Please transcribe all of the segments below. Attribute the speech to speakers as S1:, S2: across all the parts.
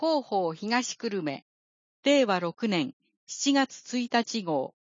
S1: 広報東久留米、令和6年7月1日号。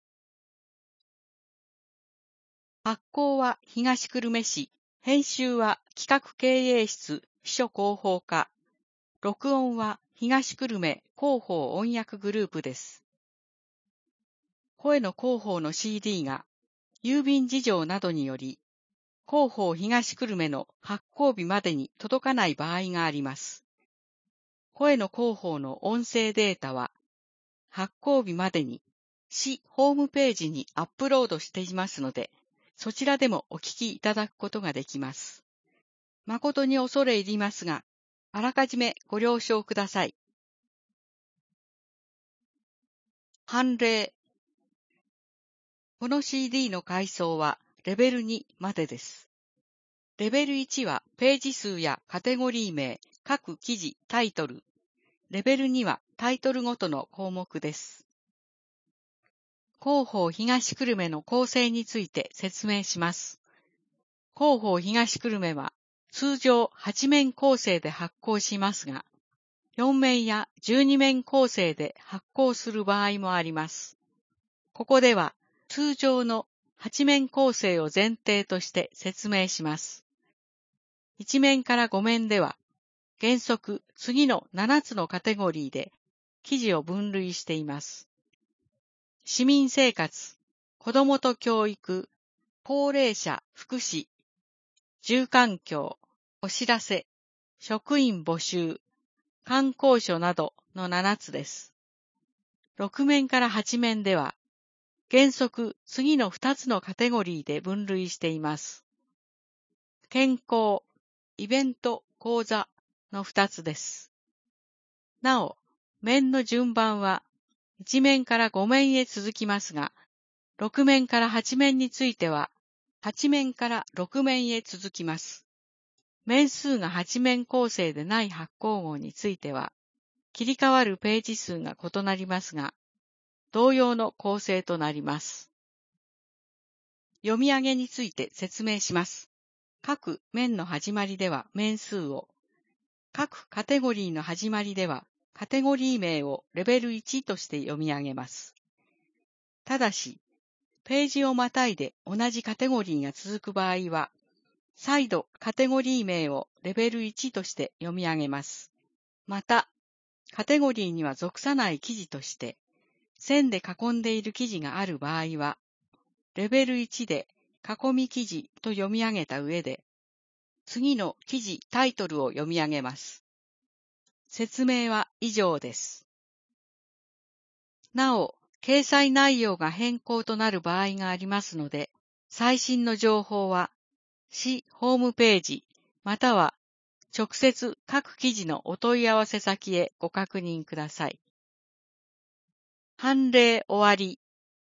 S1: 発行は東久留米市、編集は企画経営室秘書広報課、録音は東久留米広報音訳グループです。声の広報の CD が郵便事情などにより、広報東久留米の発行日までに届かない場合があります。声の広報の音声データは、発行日までに市ホームページにアップロードしていますので、そちらでもお聞きいただくことができます。誠に恐れ入りますが、あらかじめご了承ください。判例。この CD の階層はレベル2までです。レベル1はページ数やカテゴリー名、各記事、タイトル。レベル2はタイトルごとの項目です。広報東久留米の構成について説明します。広報東久留米は通常8面構成で発行しますが、4面や12面構成で発行する場合もあります。ここでは通常の8面構成を前提として説明します。1面から5面では原則次の7つのカテゴリーで記事を分類しています。市民生活、子どもと教育、高齢者福祉、住環境、お知らせ、職員募集、観光所などの7つです。6面から8面では、原則次の2つのカテゴリーで分類しています。健康、イベント、講座の2つです。なお、面の順番は1面から5面へ続きますが、6面から8面については、8面から6面へ続きます。面数が8面構成でない発行号については、切り替わるページ数が異なりますが、同様の構成となります。読み上げについて説明します。各面の始まりでは面数を、各カテゴリーの始まりではカテゴリー名をレベル1として読み上げます。ただし、ページをまたいで同じカテゴリーが続く場合は、再度カテゴリー名をレベル1として読み上げます。また、カテゴリーには属さない記事として、線で囲んでいる記事がある場合は、レベル1で囲み記事と読み上げた上で、次の記事タイトルを読み上げます。説明は以上です。なお、掲載内容が変更となる場合がありますので、最新の情報は、市ホームページ、または直接各記事のお問い合わせ先へご確認ください。判例終わり。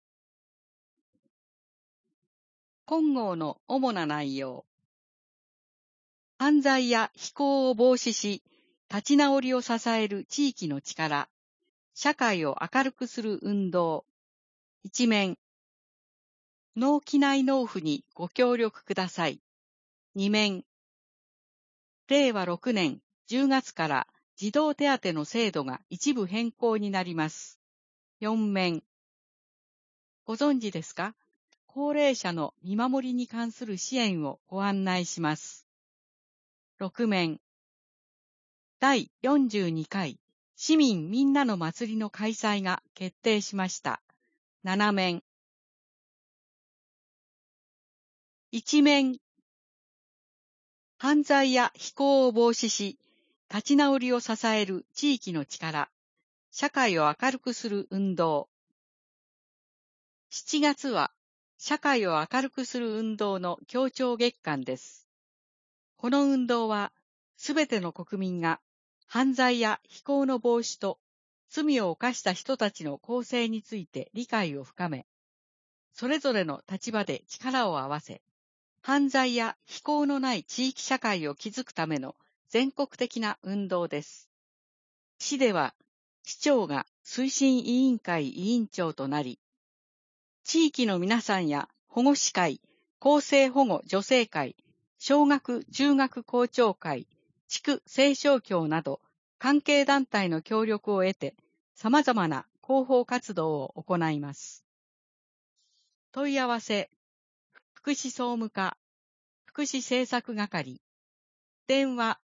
S1: 本号の主な内容。犯罪や非行を防止し、立ち直りを支える地域の力、社会を明るくする運動。一面。納期内納付にご協力ください。二面。令和6年10月から児童手当の制度が一部変更になります。四面。ご存知ですか？高齢者の見守りに関する支援をご案内します。6面。第42回市民みんなの祭りの開催が決定しました。7面。1面。犯罪や非行を防止し、立ち直りを支える地域の力、社会を明るくする運動。7月は、社会を明るくする運動の協調月間です。この運動は、すべての国民が犯罪や非行の防止と罪を犯した人たちの更生について理解を深め、それぞれの立場で力を合わせ、犯罪や非行のない地域社会を築くための全国的な運動です。市では、市長が推進委員会委員長となり、地域の皆さんや保護司会、厚生保護助成会、小学・中学校長会、地区青少協など関係団体の協力を得て、様々な広報活動を行います。問い合わせ、福祉総務課、福祉政策係、電話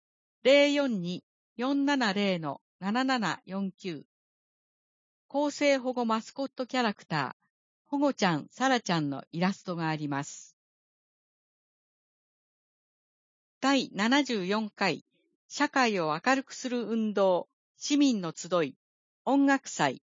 S1: 042-470-7749、厚生保護マスコットキャラクター、保護ちゃん、さらちゃんのイラストがあります。第74回、社会を明るくする運動、市民の集い、音楽祭。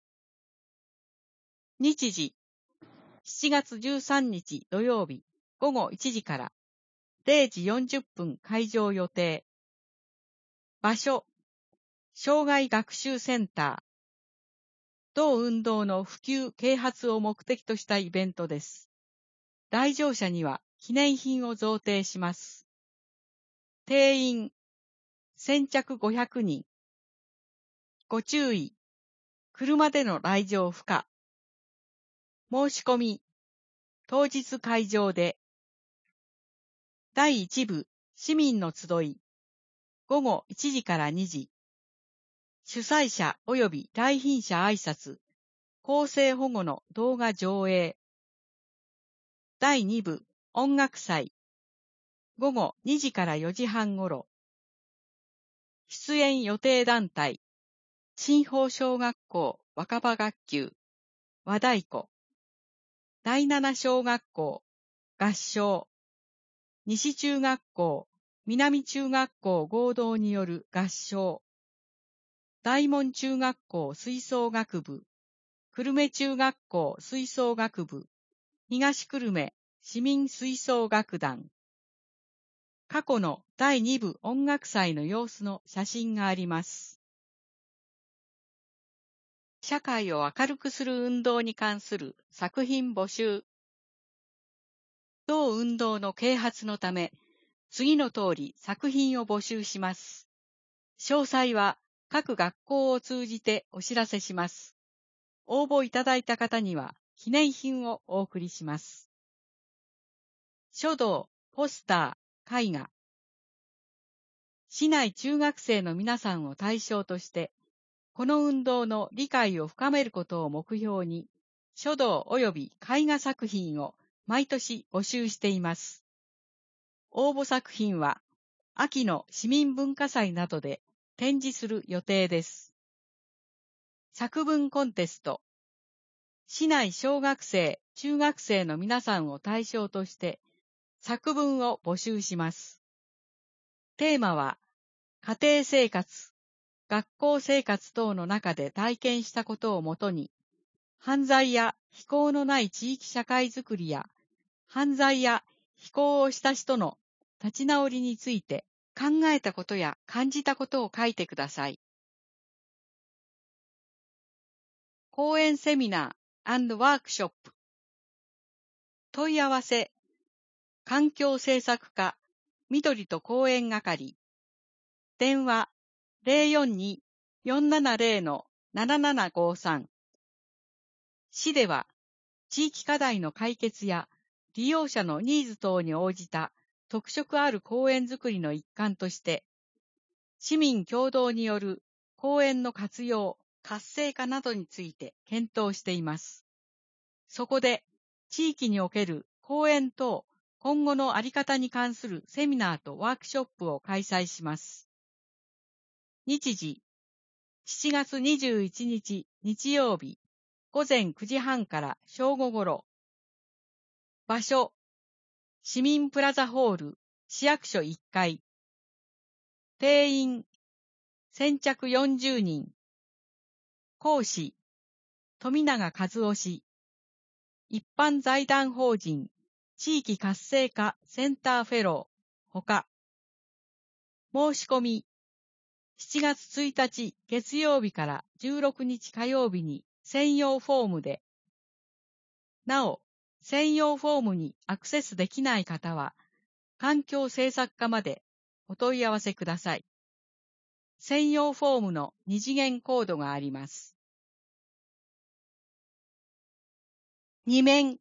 S1: 日時、7月13日土曜日、午後1時から0時40分開場予定。場所、障害学習センター。同運動の普及啓発を目的としたイベントです。来場者には記念品を贈呈します。定員、先着500人。ご注意、車での来場不可。申し込み、当日会場で。第1部、市民の集い。午後1時から2時。主催者及び来賓者挨拶、厚生保護の動画上映。第2部、音楽祭。午後2時から4時半ごろ。出演予定団体。新豊小学校若葉学級、和太鼓。第七小学校、合唱。西中学校、南中学校合同による合唱。大門中学校吹奏楽部。久留米中学校吹奏楽部。東久留米市民吹奏楽団。過去の第2部音楽祭の様子の写真があります。社会を明るくする運動に関する作品募集。同運動の啓発のため、次の通り作品を募集します。詳細は各学校を通じてお知らせします。応募いただいた方には記念品をお送りします。書道、ポスター、絵画。市内中学生の皆さんを対象として、この運動の理解を深めることを目標に、書道及び絵画作品を毎年募集しています。応募作品は、秋の市民文化祭などで展示する予定です。作文コンテスト。市内小学生、中学生の皆さんを対象として、作文を募集します。テーマは、家庭生活、学校生活等の中で体験したことをもとに、犯罪や非行のない地域社会づくりや、犯罪や非行をした人の立ち直りについて考えたことや感じたことを書いてください。講演セミナー&ワークショップ。問い合わせ、環境政策課、緑と講演係。電話042-470-7753。市では、地域課題の解決や利用者のニーズ等に応じた特色ある公園づくりの一環として、市民共同による公園の活用、活性化などについて検討しています。そこで、地域における公園等今後のあり方に関するセミナーとワークショップを開催します。日時、7月21日日曜日、午前9時半から正午ごろ。場所、市民プラザホール、市役所1階。定員、先着40人。講師、富永和夫氏。一般財団法人、地域活性化センターフェロー、ほか。申し込み、7月1日月曜日から16日火曜日に専用フォームで。なお、専用フォームにアクセスできない方は、環境政策課までお問い合わせください。専用フォームの2次元コードがあります。2面。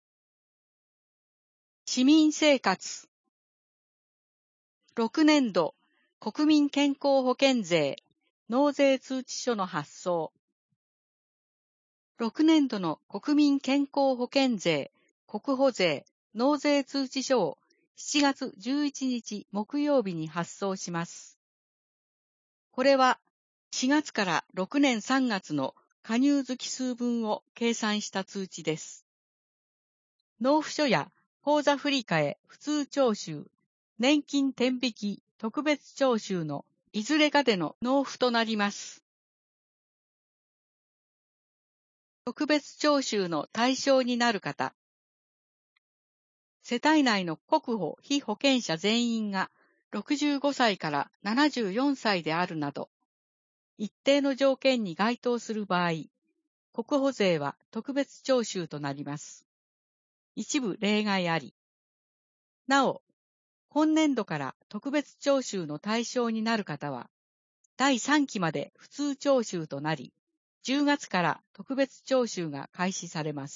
S1: 市民生活。6年度国民健康保険税納税通知書の発送。6年度の国民健康保険税、国保税、納税通知書を7月11日木曜日に発送します。これは4月から6年3月の加入月数分を計算した通知です。納付書や口座振替、普通徴収、年金天引き、特別徴収のいずれかでの納付となります。特別徴収の対象になる方。世帯内の国保被保険者全員が65歳から74歳であるなど、一定の条件に該当する場合、国保税は特別徴収となります。一部例外あり。なお、今年度から特別徴収の対象になる方は、第3期まで普通徴収となり、10月から特別徴収が開始されます。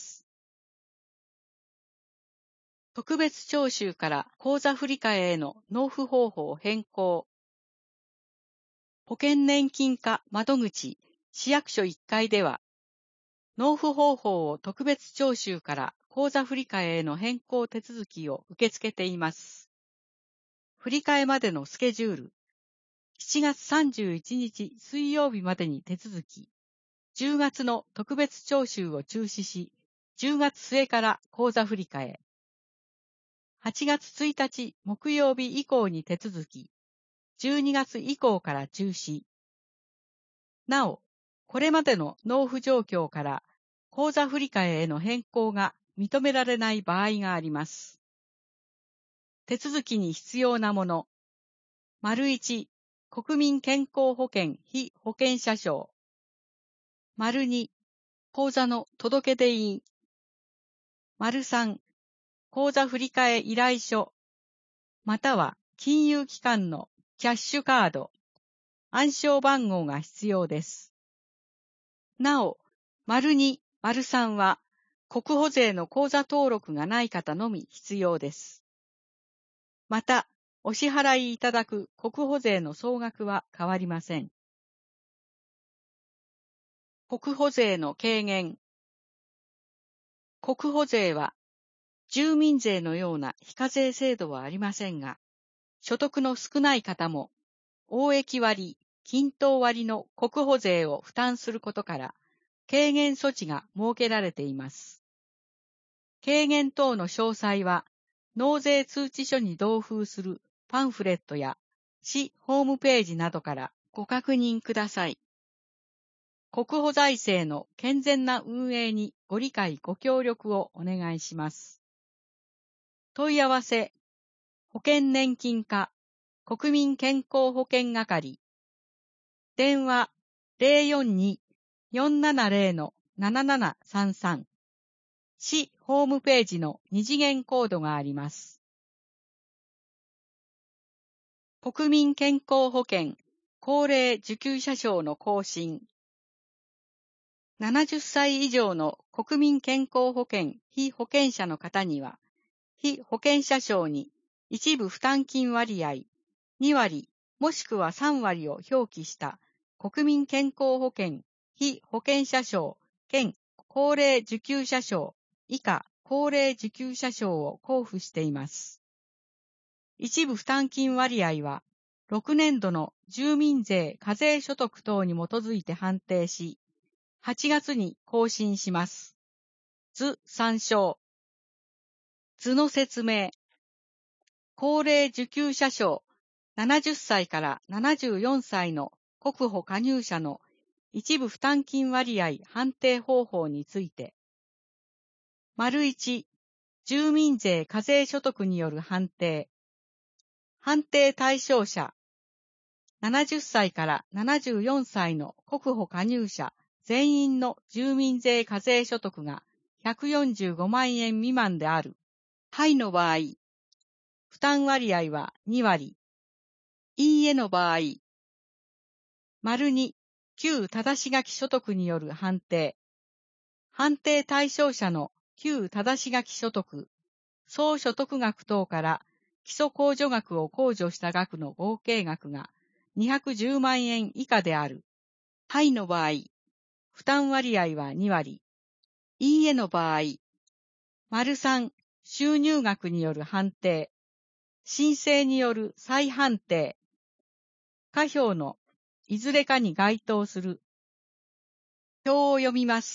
S1: 特別徴収から口座振替への納付方法変更。保険年金課窓口市役所1階では、納付方法を特別徴収から口座振替への変更手続きを受け付けています。振替までのスケジュール。7月31日水曜日までに手続き。10月の特別徴収を中止し、10月末から口座振替。8月1日木曜日以降に手続き。12月以降から中止。なお、これまでの納付状況から口座振替への変更が認められない場合があります。手続きに必要なもの。1、国民健康保険被保険者証。2、口座の届出印。3、口座振替依頼書。または金融機関のキャッシュカード。暗証番号が必要です。なお、2、3は国保税の口座登録がない方のみ必要です。また、お支払いいただく国保税の総額は変わりません。国保税の軽減。国保税は、住民税のような非課税制度はありませんが、所得の少ない方も、応益割、均等割の国保税を負担することから、軽減措置が設けられています。軽減等の詳細は、納税通知書に同封するパンフレットや市ホームページなどからご確認ください。国保財政の健全な運営にご理解ご協力をお願いします。問い合わせ、保険年金課、国民健康保険係。電話042-470-7733。市ホームページの二次元コードがあります。国民健康保険高齢受給者証の更新。70歳以上の国民健康保険被保険者の方には、被保険者証に一部負担金割合2割もしくは3割を表記した国民健康保険被保険者証兼高齢受給者証以下高齢受給者証を交付しています。一部負担金割合は6年度の住民税課税所得等に基づいて判定し、8月に更新します。図参照。図の説明。高齢受給者証70歳から74歳の国保加入者の一部負担金割合判定方法について。1、住民税課税所得による判定。判定対象者。70歳から74歳の国保加入者全員の住民税課税所得が145万円未満である。はいの場合、負担割合は2割。いいえの場合、2、旧正し書き所得による判定。判定対象者の旧正し書き所得、総所得額等から基礎控除額を控除した額の合計額が 210万円以下である。はいの場合、負担割合は2割。いいえの場合、③収入額による判定、申請による再判定、下表のいずれかに該当する。表を読みます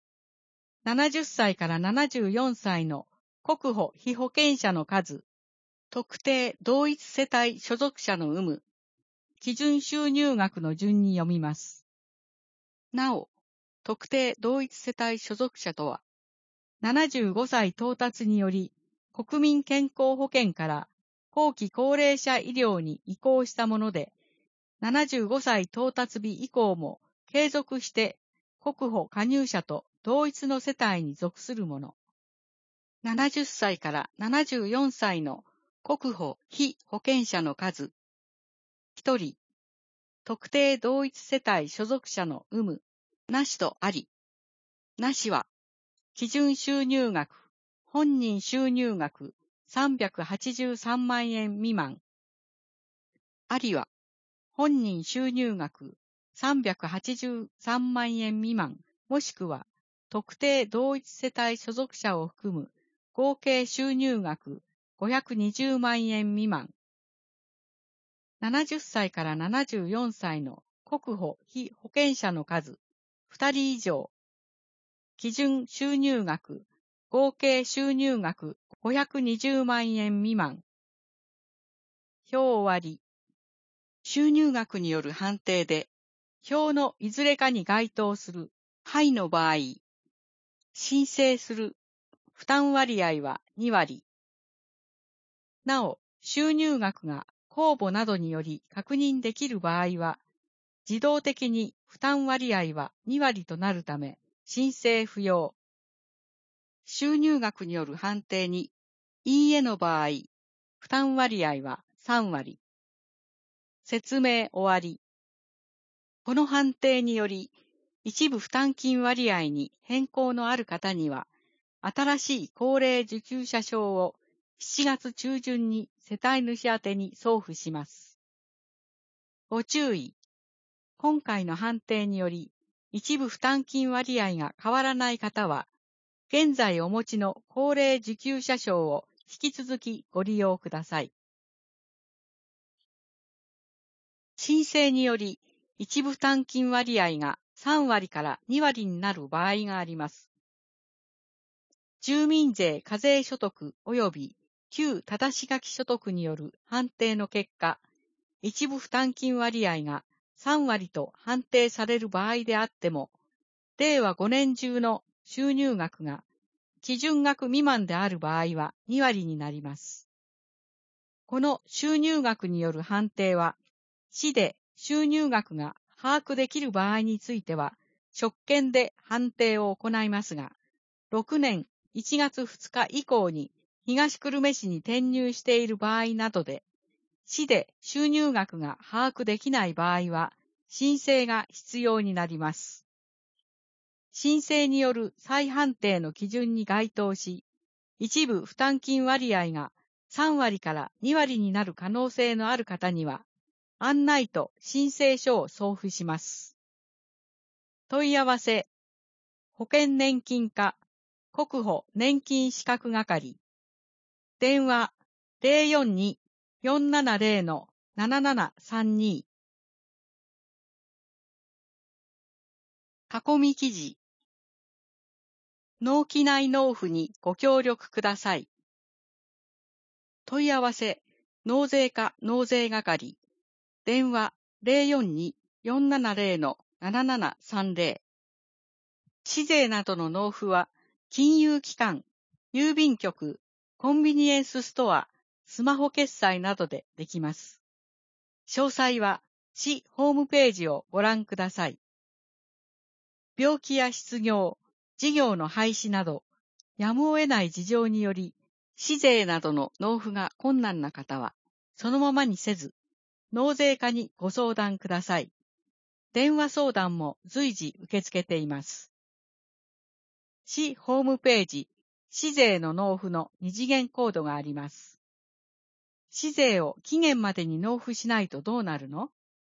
S1: 。70歳から74歳の国保被保険者の数、特定同一世帯所属者の有無、基準収入額の順に読みます。なお、特定同一世帯所属者とは、75歳到達により国民健康保険から後期高齢者医療に移行したもので、75歳到達日以降も継続して国保加入者と同一の世帯に属するもの。70歳から74歳の国保被保険者の数。1人、特定同一世帯所属者の有無、なしとあり。なしは、基準収入額、本人収入額383万円未満。ありは、本人収入額383万円未満、もしくは特定同一世帯所属者を含む合計収入額520万円未満。70歳から74歳の国保被保険者の数2人以上。基準収入額、合計収入額520万円未満。表終わり。収入額による判定で、表のいずれかに該当する、はいの場合、申請する、負担割合は2割。なお、収入額が公募などにより確認できる場合は、自動的に負担割合は2割となるため、申請不要。収入額による判定に、いいえの場合、負担割合は3割。説明終わり。この判定により、一部負担金割合に変更のある方には、新しい高齢受給者証を7月中旬に世帯主宛てに送付します。ご注意。今回の判定により、一部負担金割合が変わらない方は、現在お持ちの高齢受給者証を引き続きご利用ください。申請により、一部負担金割合が3割から2割になる場合があります。住民税課税所得及び旧ただし書き所得による判定の結果、一部負担金割合が3割と判定される場合であっても、令和5年中の収入額が基準額未満である場合は2割になります。この収入額による判定は、市で収入額が把握できる場合については、職権で判定を行いますが、6年1月2日以降に東久留米市に転入している場合などで、市で収入額が把握できない場合は、申請が必要になります。申請による再判定の基準に該当し、一部負担金割合が3割から2割になる可能性のある方には、案内と申請書を送付します。問い合わせ、保険年金課、国保年金資格係、電話042-470-7732。囲み記事。納期内納付にご協力ください。問い合わせ、納税課納税係、電話042-470-7730。市税などの納付は、金融機関、郵便局、コンビニエンスストア、スマホ決済などでできます。詳細は、市ホームページをご覧ください。病気や失業、事業の廃止など、やむを得ない事情により、市税などの納付が困難な方は、そのままにせず、納税課にご相談ください。電話相談も随時受け付けています。市ホームページ、市税の納付の二次元コードがあります。市税を期限までに納付しないとどうなるの？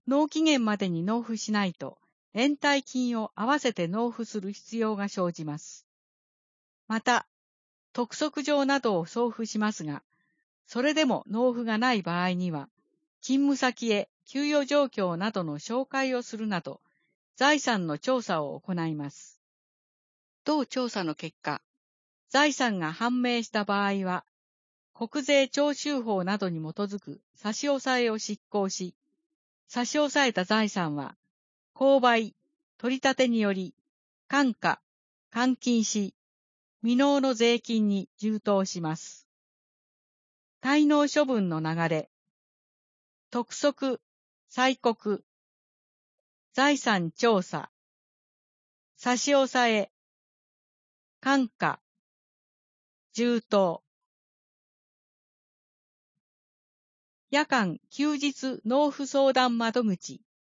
S1: 納期限までに納付しないと、延滞金を合わせて納付する必要が生じます。また、督促状などを送付しますが、それでも納付がない場合には、勤務先へ給与状況などの紹介をするなど、財産の調査を行います。同調査の結果、財産が判明した場合は、国税徴収法などに基づく差し押さえを執行し、差し押さえた財産は、購買、取り立てにより、換価、換金し、未納の税金に充当します。滞納処分の流れ、督促、催告、財産調査、差し押さえ、換価、充当。夜間休日納付相談窓口。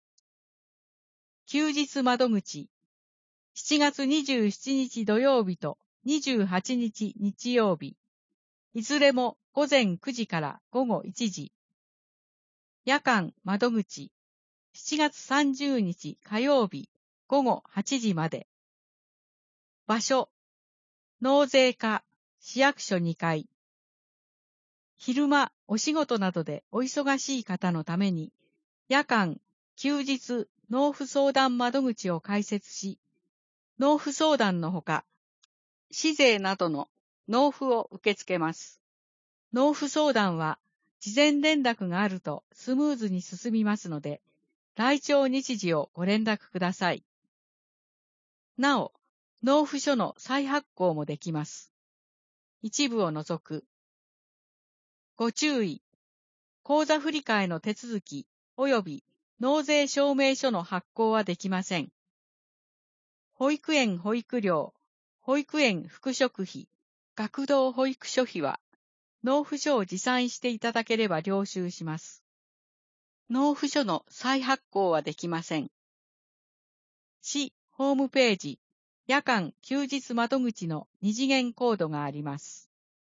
S1: 休日窓口。7月27日土曜日と28日日曜日。いずれも午前9時から午後1時。夜間窓口。7月30日火曜日午後8時まで。場所。納税課市役所2階。昼間お仕事などでお忙しい方のために、夜間、休日、納付相談窓口を開設し、納付相談のほか、市税などの納付を受け付けます。納付相談は、事前連絡があるとスムーズに進みますので、来庁日時をご連絡ください。なお、納付書の再発行もできます。一部を除く。ご注意。口座振替の手続き及び納税証明書の発行はできません。保育園保育料、保育園副食費、学童保育所費は、納付書を持参していただければ領収します。納付書の再発行はできません。市ホームページ、夜間休日窓口の二次元コードがあります。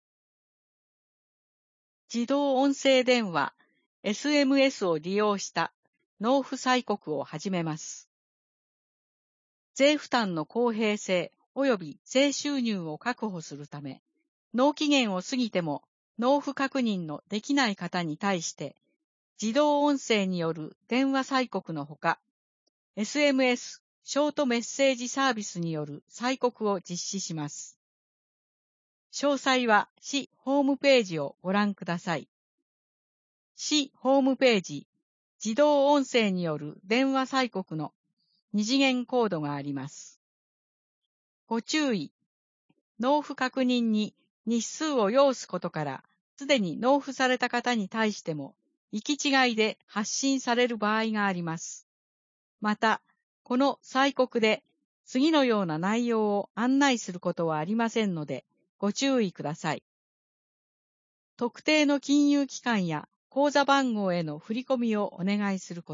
S1: 自動音声電話、SMS を利用した納付催告を始めます。税負担の公平性及び税収入を確保するため、納期限を過ぎても納付確認のできない方に対して、自動音声による電話催告のほか、SMS、ショートメッセージサービスによる催告を実施します。詳細は市ホームページをご覧ください。市ホームページ、自動音声による電話催告の二次元コードがあります。ご注意。納付確認に日数を要すことから、すでに納付された方に対しても、行き違いで発信される場合があります。また、この催告で次のような内容を案内することはありませんので、ご注意ください。特定の金融機関や口座番号への振り込みをお願いすること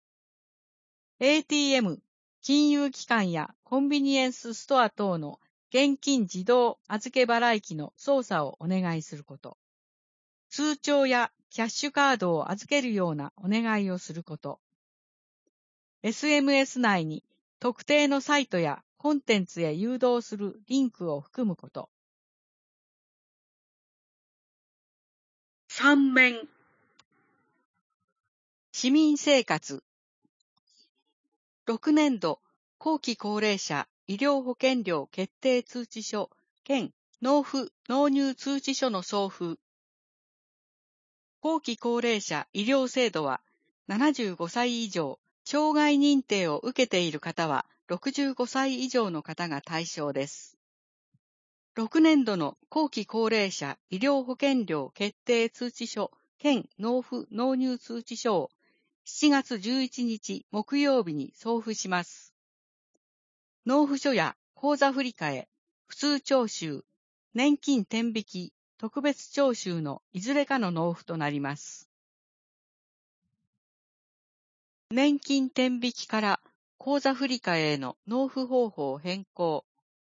S1: 。ATM、金融機関やコンビニエンスストア等の現金自動預け払い機の操作をお願いすること。通帳やキャッシュカードを預けるようなお願いをすること。SMS 内に特定のサイトやコンテンツへ誘導するリンクを含むこと。3面。市民生活。6年度後期高齢者医療保険料決定通知書兼納付納入通知書の送付。後期高齢者医療制度は75歳以上、障害認定を受けている方は65歳以上の方が対象です。6年度の後期高齢者医療保険料決定通知書兼納付納入通知書を7月11日木曜日に送付します。納付書や口座振替、普通徴収、年金天引き、特別徴収のいずれかの納付となります。年金天引きから口座振替への納付方法変更。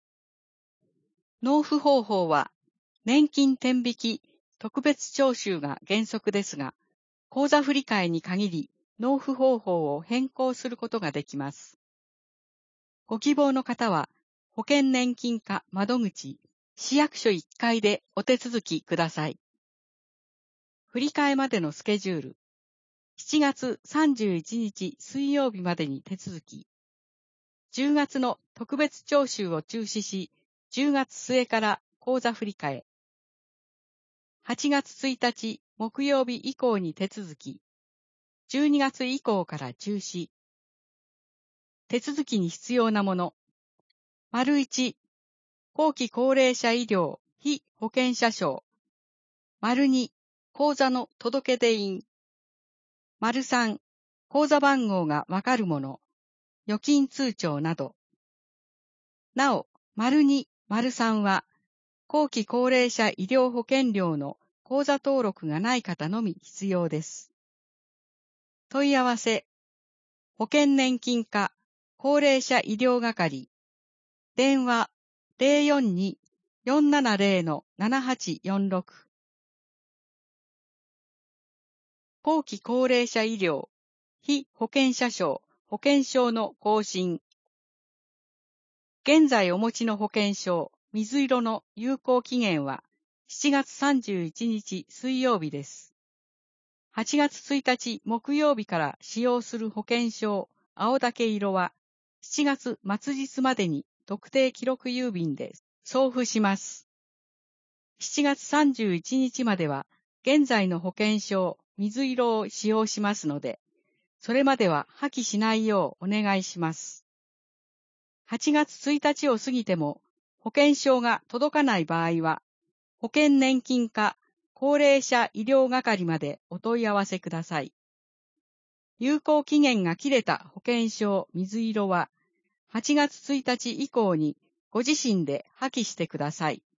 S1: 納付方法は、年金天引き、特別徴収が原則ですが、口座振替に限り、 納付方法を変更することができます。ご希望の方は、保険年金課窓口、市役所1階でお手続きください。振り替えまでのスケジュール。7月31日水曜日までに手続き。10月の特別徴収を中止し、10月末から口座振り替え。8月1日木曜日以降に手続き。12月以降から中止。手続きに必要なもの。1、後期高齢者医療被保険者証。2、口座の届出印。3、口座番号がわかるもの。預金通帳など。なお、2、3は、後期高齢者医療保険料の口座登録がない方のみ必要です。問い合わせ。保険年金課高齢者医療係。電話 042-470-7846。後期高齢者医療被保険者証保険証の更新。現在お持ちの保険証水色の有効期限は7月31日水曜日です。8月1日木曜日から使用する保険証青竹色は7月末日までに特定記録郵便で送付します。7月31日までは現在の保険証水色を使用しますので、それまでは破棄しないようお願いします。8月1日を過ぎても保険証が届かない場合は、保険年金課高齢者医療係までお問い合わせください。有効期限が切れた保険証水色は、8月1日以降にご自身で破棄してください。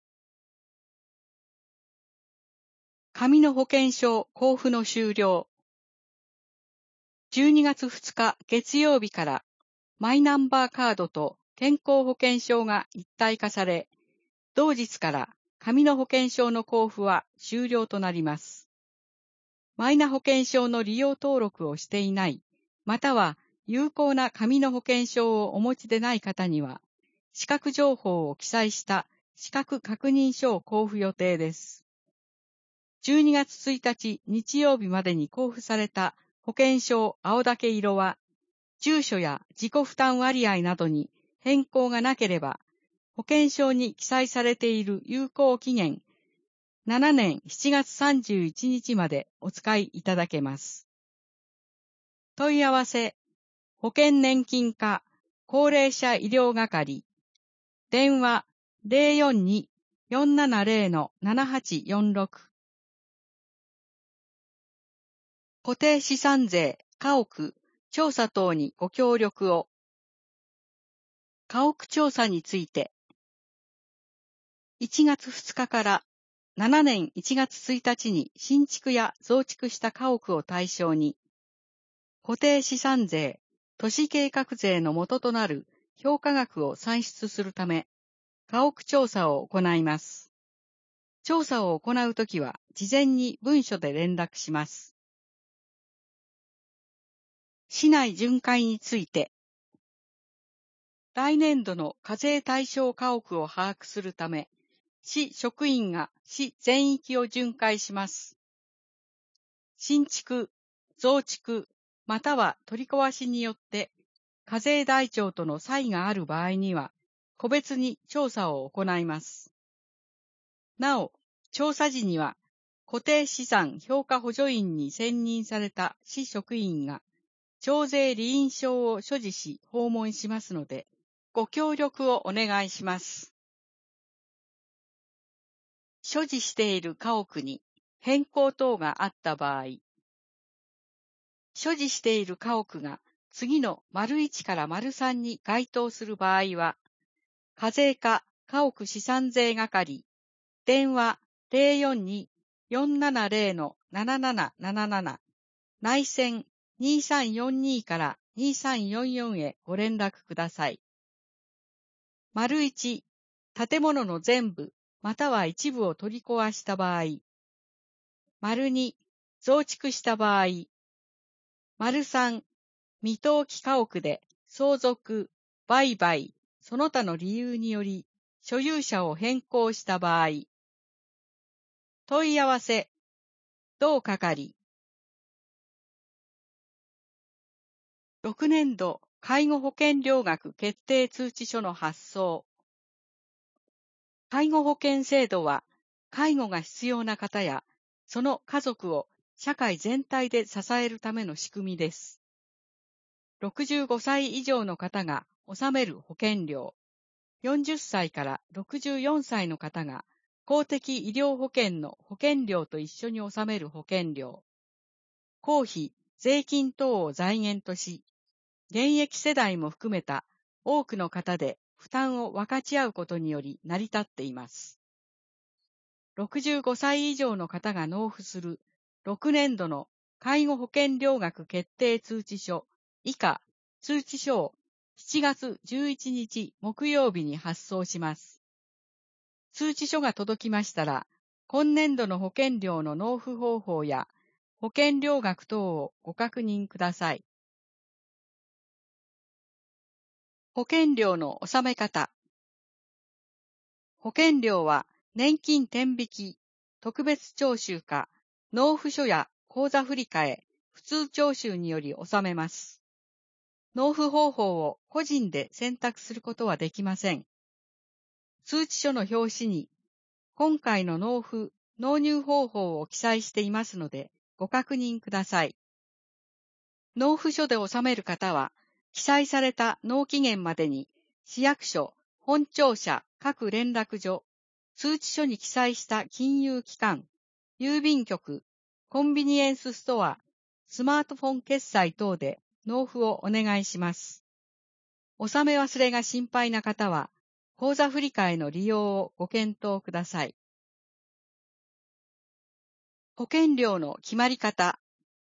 S1: 紙の保険証交付の終了。12月2日月曜日からマイナンバーカードと健康保険証が一体化され、同日から紙の保険証の交付は終了となります。マイナ保険証の利用登録をしていない、または有効な紙の保険証をお持ちでない方には、資格情報を記載した資格確認書を交付予定です。12月1日日曜日までに交付された保険証青竹色は、住所や自己負担割合などに変更がなければ、保険証に記載されている有効期限、7年7月31日までお使いいただけます。問い合わせ、保険年金課高齢者医療係、電話 042-470-7846。固定資産税、家屋、調査等にご協力を。家屋調査について、1月2日から7年1月1日に新築や増築した家屋を対象に、固定資産税、都市計画税の元となる評価額を算出するため、家屋調査を行います。調査を行うときは、事前に文書で連絡します。市内巡回について、来年度の課税対象家屋を把握するため、市職員が市全域を巡回します。新築、増築、または取り壊しによって課税台帳との差異がある場合には、個別に調査を行います。なお、調査時には、固定資産評価補助員に選任された市職員が、徴税理印証を所持し訪問しますので、ご協力をお願いします。所持している家屋に変更等があった場合、所持している家屋が次の1から3に該当する場合は、課税課家屋資産税係、電話 042-470-7777、内線2342から2344へご連絡ください。1、建物の全部または一部を取り壊した場合。2、増築した場合。 3、未登記家屋で相続、売買、その他の理由により所有者を変更した場合。問い合わせ、同係。6年度介護保険料額決定通知書の発送。介護保険制度は、介護が必要な方や、その家族を社会全体で支えるための仕組みです。65歳以上の方が納める保険料、40歳から64歳の方が公的医療保険の保険料と一緒に納める保険料、公費、税金等を財源とし、現役世代も含めた多くの方で負担を分かち合うことにより成り立っています。65歳以上の方が納付する6年度の介護保険料額決定通知書以下通知書を7月11日木曜日に発送します。通知書が届きましたら、今年度の保険料の納付方法や保険料額等をご確認ください。保険料の納め方。保険料は年金天引き、特別徴収か、納付書や口座振替、普通徴収により納めます。納付方法を個人で選択することはできません。通知書の表紙に、今回の納付、納入方法を記載していますので、ご確認ください。納付書で納める方は、記載された納期限までに、市役所、本庁舎、各連絡所、通知書に記載した金融機関、郵便局、コンビニエンスストア、スマートフォン決済等で納付をお願いします。納め忘れが心配な方は、口座振替の利用をご検討ください。保険料の決まり方。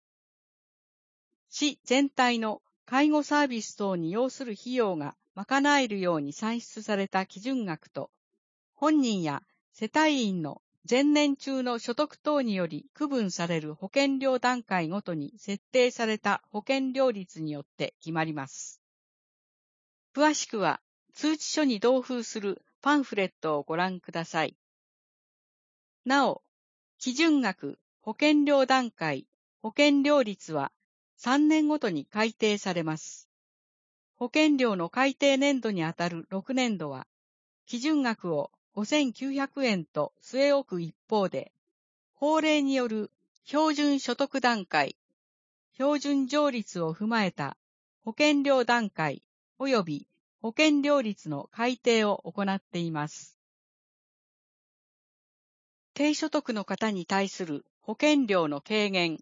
S1: 市全体の介護サービス等に要する費用が賄えるように算出された基準額と、本人や世帯員の前年中の所得等により区分される保険料段階ごとに設定された保険料率によって決まります。詳しくは通知書に同封するパンフレットをご覧ください。なお、基準額、保険料段階、保険料率は3年ごとに改定されます。保険料の改定年度にあたる6年度は、基準額を5,900円と据え置く一方で、法令による標準所得段階、標準上率を踏まえた保険料段階及び保険料率の改定を行っています。低所得の方に対する保険料の軽減。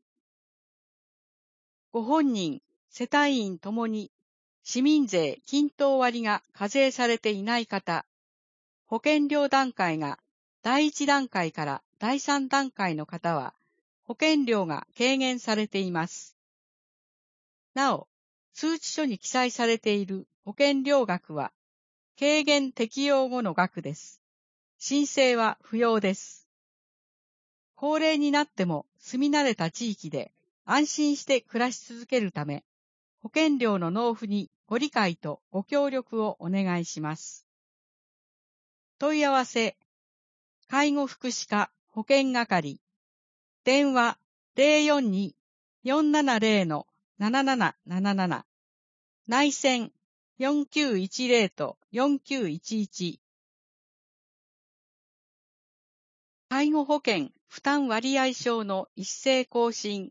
S1: ご本人、世帯員ともに市民税均等割が課税されていない方、保険料段階が第1段階から第3段階の方は保険料が軽減されています。なお、通知書に記載されている保険料額は軽減適用後の額です。申請は不要です。高齢になっても住み慣れた地域で安心して暮らし続けるため、保険料の納付にご理解とご協力をお願いします。問い合わせ、介護福祉課保険係、電話042-470-7777、内線4910-4911。介護保険負担割合証の一斉更新。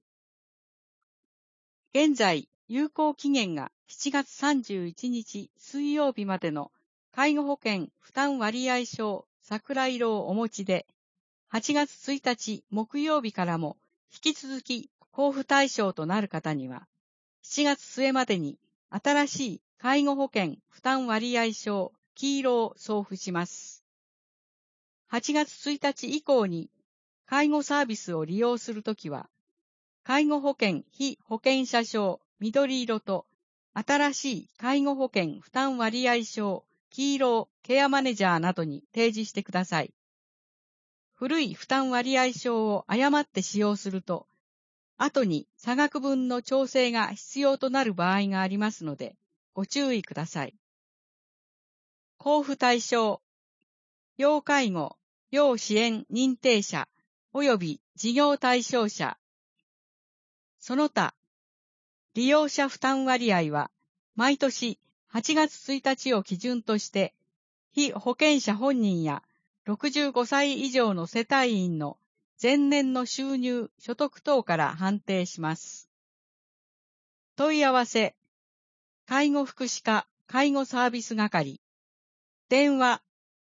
S1: 現在、有効期限が7月31日水曜日までの介護保険負担割合証桜色をお持ちで、8月1日木曜日からも引き続き交付対象となる方には、7月末までに新しい介護保険負担割合証黄色を送付します。8月1日以降に介護サービスを利用するときは、介護保険被保険者証緑色と新しい介護保険負担割合証黄色ケアマネジャーなどに提示してください。古い負担割合証を誤って使用すると、 後に差額分の調整が必要となる場合がありますので、ご注意ください。交付対象、要介護、要支援認定者、及び事業対象者。その他、利用者負担割合は、毎年8月1日を基準として、被保険者本人や65歳以上の世帯員の前年の収入・所得等から判定します。問い合わせ、介護福祉課介護サービス係、電話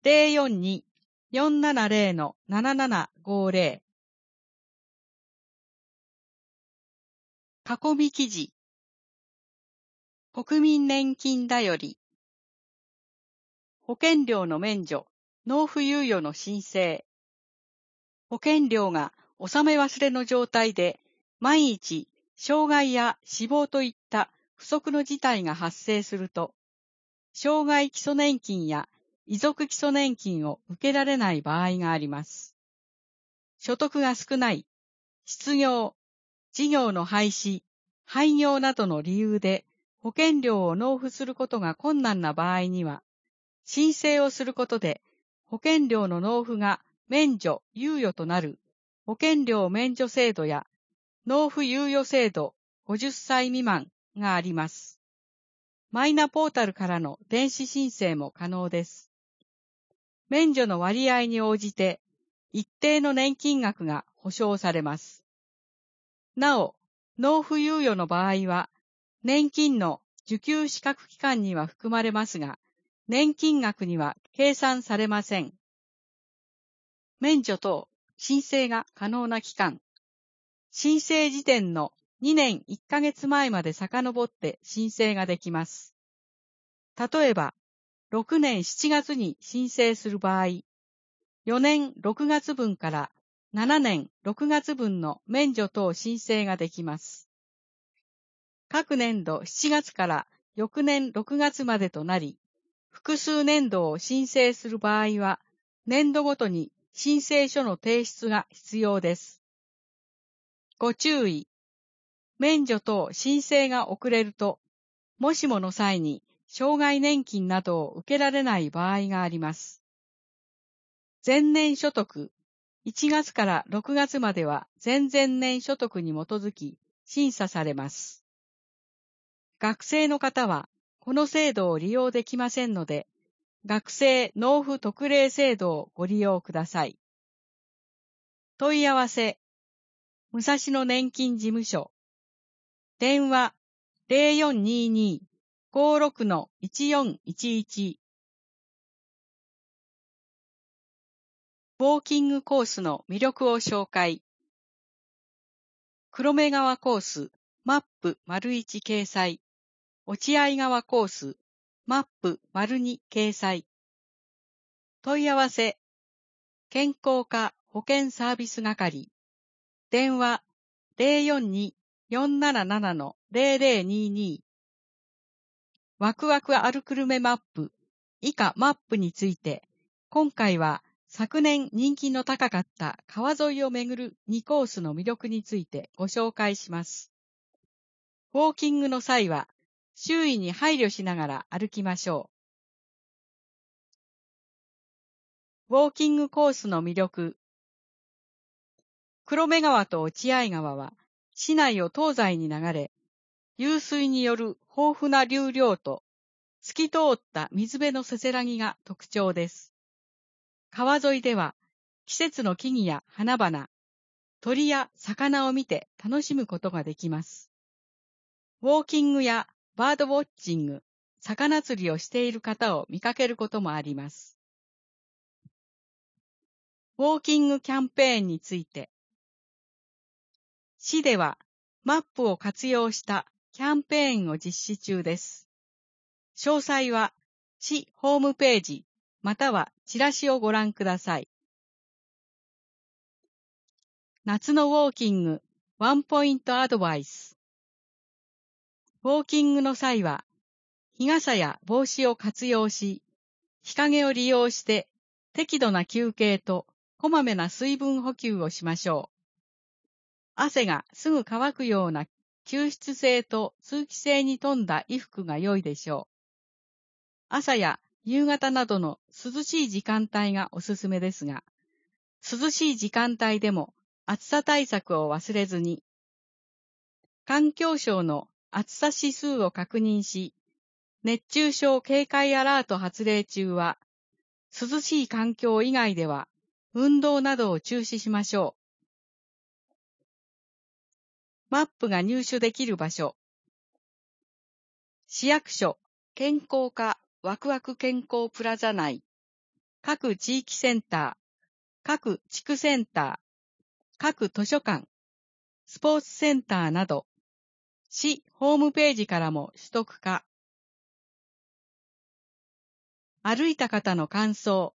S1: 042-470-7750。囲み記事、国民年金だより、保険料の免除、納付猶予の申請。保険料が納め忘れの状態で、万一、障害や死亡といった不測の事態が発生すると、障害基礎年金や遺族基礎年金を受けられない場合があります。所得が少ない、失業、事業の廃止、廃業などの理由で保険料を納付することが困難な場合には、申請をすることで保険料の納付が免除・猶予となる保険料免除制度や納付猶予制度50歳未満があります。マイナポータルからの電子申請も可能です。免除の割合に応じて一定の年金額が保証されます。なお、納付猶予の場合は、年金の受給資格期間には含まれますが、年金額には計算されません。免除等申請が可能な期間。申請時点の2年1ヶ月前まで遡って申請ができます。例えば、6年7月に申請する場合、4年6月分から7年6月分の免除等申請ができます。各年度7月から翌年6月までとなり、複数年度を申請する場合は、年度ごとに申請書の提出が必要です。ご注意。免除等申請が遅れると、もしもの際に障害年金などを受けられない場合があります。前年所得、1月から6月までは前々年所得に基づき審査されます。学生の方はこの制度を利用できませんので、学生納付特例制度をご利用ください。問い合わせ、武蔵野年金事務所、電話0422-56-1411。ウォーキングコースの魅力を紹介。黒目川コース、マップ1掲載。落合川コース、マップ2掲載。問い合わせ、健康課保健サービス係。電話042-477-0022。ワクワクあるくるめマップ、以下マップについて、今回は昨年人気の高かった川沿いを巡る2コースの魅力についてご紹介します。ウォーキングの際は、周囲に配慮しながら歩きましょう。ウォーキングコースの魅力。黒目川と落合川は、市内を東西に流れ、湧水による豊富な流量と、透き通った水辺のせせらぎが特徴です。川沿いでは、季節の木々や花々、鳥や魚を見て楽しむことができます。ウォーキングやバードウォッチング、魚釣りをしている方を見かけることもあります。ウォーキングキャンペーンについて。市ではマップを活用したキャンペーンを実施中です。詳細は市ホームページまたはチラシをご覧ください。夏のウォーキングワンポイントアドバイス。ウォーキングの際は日傘や帽子を活用し、日陰を利用して適度な休憩とこまめな水分補給をしましょう。 汗がすぐ乾くような吸湿性と通気性に富んだ衣服が良いでしょう。朝や夕方などの涼しい時間帯がおすすめですが、涼しい時間帯でも暑さ対策を忘れずに、環境省の暑さ指数を確認し、熱中症警戒アラート発令中は、涼しい環境以外では運動などを中止しましょう。マップが入手できる場所。市役所、健康課、ワクワク健康プラザ内、各地域センター、各地区センター、各図書館、スポーツセンターなど、市ホームページからも取得可。歩いた方の感想。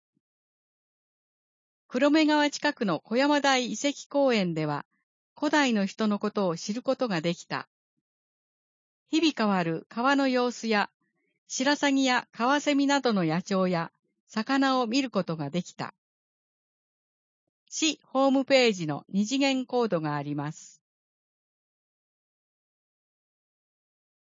S1: 黒目川近くの小山台遺跡公園では、古代の人のことを知ることができた。日々変わる川の様子や、白鷺やカワセミなどの野鳥や魚を見ることができた。市ホームページの二次元コードがあります。